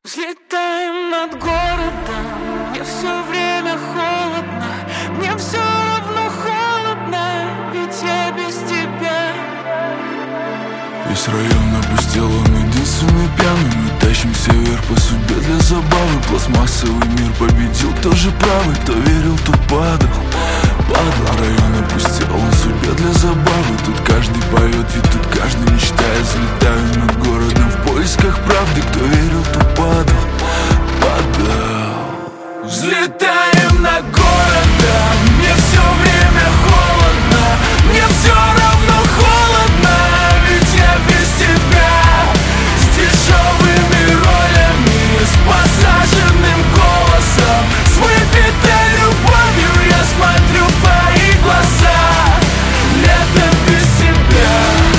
Взлетаем над городом, мне все время холодно, мне все равно холодно, ведь я без тебя. Весь район опустел, он единственный пьяный. Мы тащимся вверх по судьбе для забавы. Пластмассовый мир победил, кто же правый, кто верил, тот падал. Падал, район опустел, он судьбе для забавы. Тут каждый поет, ведь тут каждый мечтает. Взлетаю над городом в поисках правды. Кто верил, тот падал, падал. Взлетаем над городом, мне все время холодно, мне все равно холодно, ведь я без тебя. С дешевыми ролями, с посаженным голосом, с выпитой любовью я смотрю в твои глаза. Лето без тебя.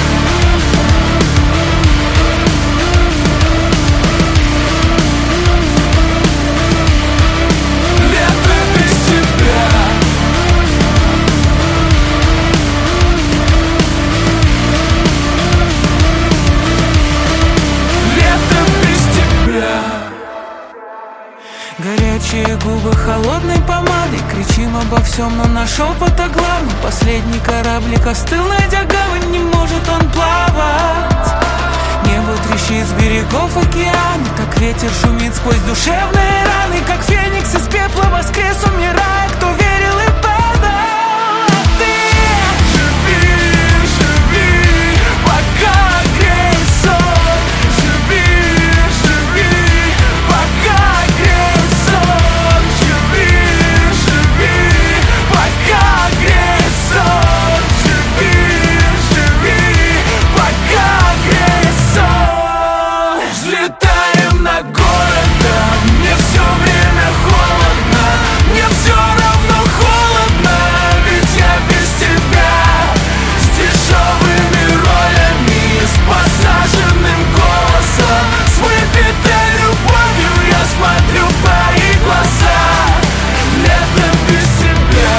Горячие губы холодной помадой, кричим обо всем, но наш шепот о главном. Последний кораблик остыл, найдя гавань, не может он плавать. Небо трещит с берегов океана, так ветер шумит сквозь душевные раны. Как феникс из пепла воскрес, умирая, кто верил и падал. А ты живи, живи, пока греет сон. Живи, живи, пока греет сон. Живи, живи, пока греет сон. Живи, живи, пока греет сон. Взлетаем над городом, мне все время холодно, мне все равно холодно, ведь я без тебя. С дешевыми ролями, с посаженным голосом, с выпитой любовью я смотрю в твои глаза. Лето без тебя.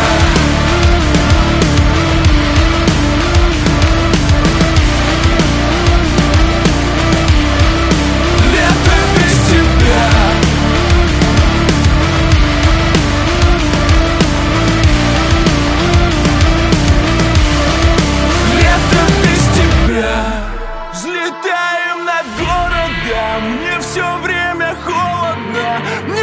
Лето без тебя. Лето без тебя. Взлетаем над городом, мне все время холодно,